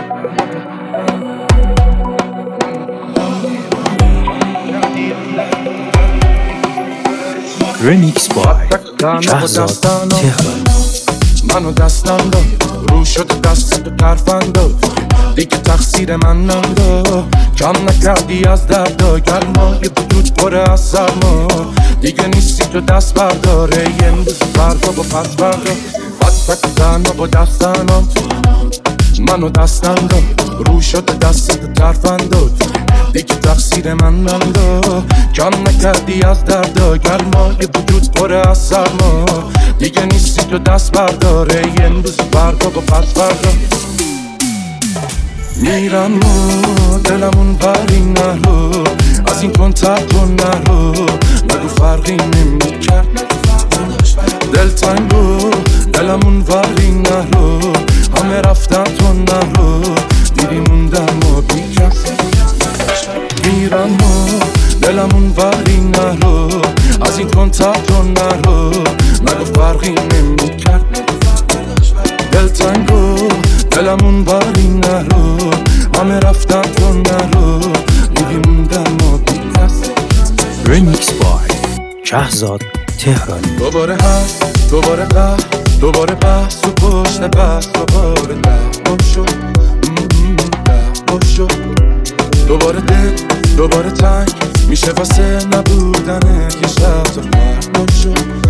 ریمیکس با شهزاد تهران. منو دستم داد رو شد دست تو طرفم داد دیگه تقصیر من ننداد کم نکردی از دردا گرمای وجود پره از سرما دیگه نیستی تو دست برداره امروز فردا با پس فردا بد تنها با دستنم منو دستم داد رو شد دست تو طرفم داد دیگه تقصیر من ننداد کم نکردی از دردا گرمای وجود پره از سرما دیگه نیستی تو دست برداره امروز فردا با پس فردا میرم و دلمون بری نرو از این کنتر کن نرو نگو فرقی نمیکرد دلتنگو دلمون بری نرو همه رفتن تو نرو دیدی موندم و بیکرد میرم و دلمون بری نرو از این کنتر کن نرو نگو فرقی نمیکرد دلتنگو دلمون بری نرو همه رفتن تو نرو دیدی موندم و بیکرد ریمیکس با شهزاد تهران. دوباره هست دوباره قهر دوباره بحث و پشت بحث دوباره دعوا شد دعوا شد دوباره دل دوباره تنگ میشه واسه نبودنه یه شب تو فردا شد